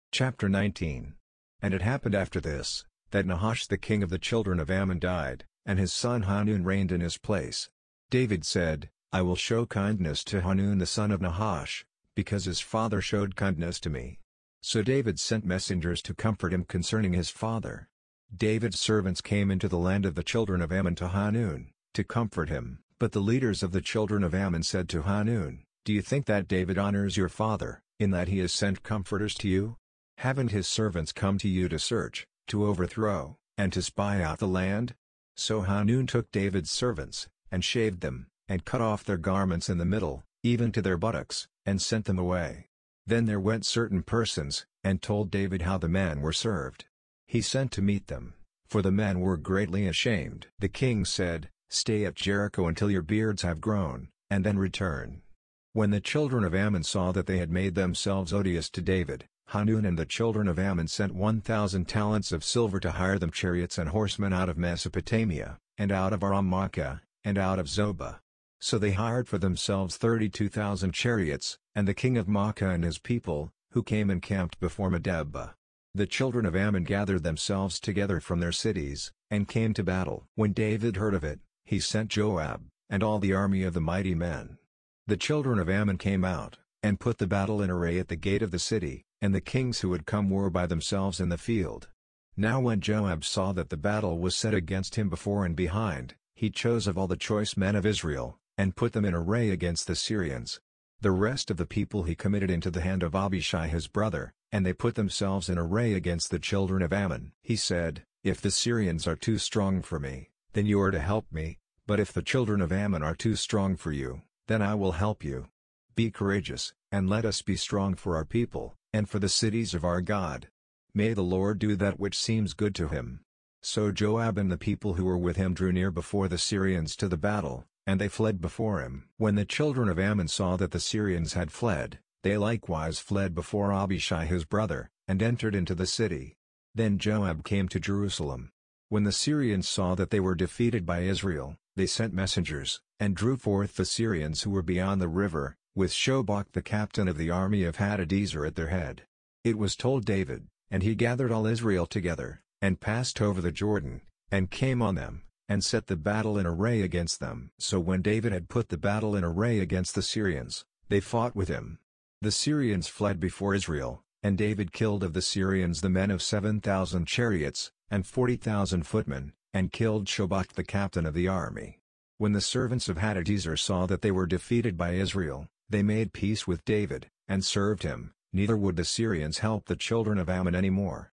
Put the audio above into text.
Chapter 19. And it happened after this, that Nahash the king of the children of Ammon died, and his son Hanun reigned in his place. David said, I will show kindness to Hanun the son of Nahash, because his father showed kindness to me. So David sent messengers to comfort him concerning his father. David's servants came into the land of the children of Ammon to Hanun, to comfort him. But the leaders of the children of Ammon said to Hanun, Do you think that David honors your father, in that he has sent comforters to you? Haven't his servants come to you to search, to overthrow, and to spy out the land? So Hanun took David's servants, and shaved them, and cut off their garments in the middle, even to their buttocks, and sent them away. Then there went certain persons, and told David how the men were served. He sent to meet them, for the men were greatly ashamed. The king said, Stay at Jericho until your beards have grown, and then return. When the children of Ammon saw that they had made themselves odious to David, Hanun and the children of Ammon sent 1,000 talents of silver to hire them chariots and horsemen out of Mesopotamia, and out of Aram-Maacah, and out of Zobah. So they hired for themselves 32,000 chariots, and the king of Maacah and his people, who came and camped before Medeba. The children of Ammon gathered themselves together from their cities, and came to battle. When David heard of it, he sent Joab, and all the army of the mighty men. The children of Ammon came out, and put the battle in array at the gate of the city, and the kings who had come were by themselves in the field. Now when Joab saw that the battle was set against him before and behind, he chose of all the choice men of Israel, and put them in array against the Syrians. The rest of the people he committed into the hand of Abishai his brother, and they put themselves in array against the children of Ammon. He said, If the Syrians are too strong for me, then you are to help me, but if the children of Ammon are too strong for you, then I will help you. Be courageous, and let us be strong for our people, and for the cities of our God. May the Lord do that which seems good to him. So Joab and the people who were with him drew near before the Syrians to the battle, and they fled before him. When the children of Ammon saw that the Syrians had fled, they likewise fled before Abishai his brother, and entered into the city. Then Joab came to Jerusalem. When the Syrians saw that they were defeated by Israel, they sent messengers, and drew forth the Syrians who were beyond the river, with Shobach the captain of the army of Hadadezer at their head. It was told David, and he gathered all Israel together, and passed over the Jordan, and came on them, and set the battle in array against them. So when David had put the battle in array against the Syrians, they fought with him. The Syrians fled before Israel, and David killed of the Syrians the men of 7,000 chariots, and 40,000 footmen, and killed Shobach the captain of the army. When the servants of Hadadezer saw that they were defeated by Israel, they made peace with David, and served him, neither would the Syrians help the children of Ammon any more.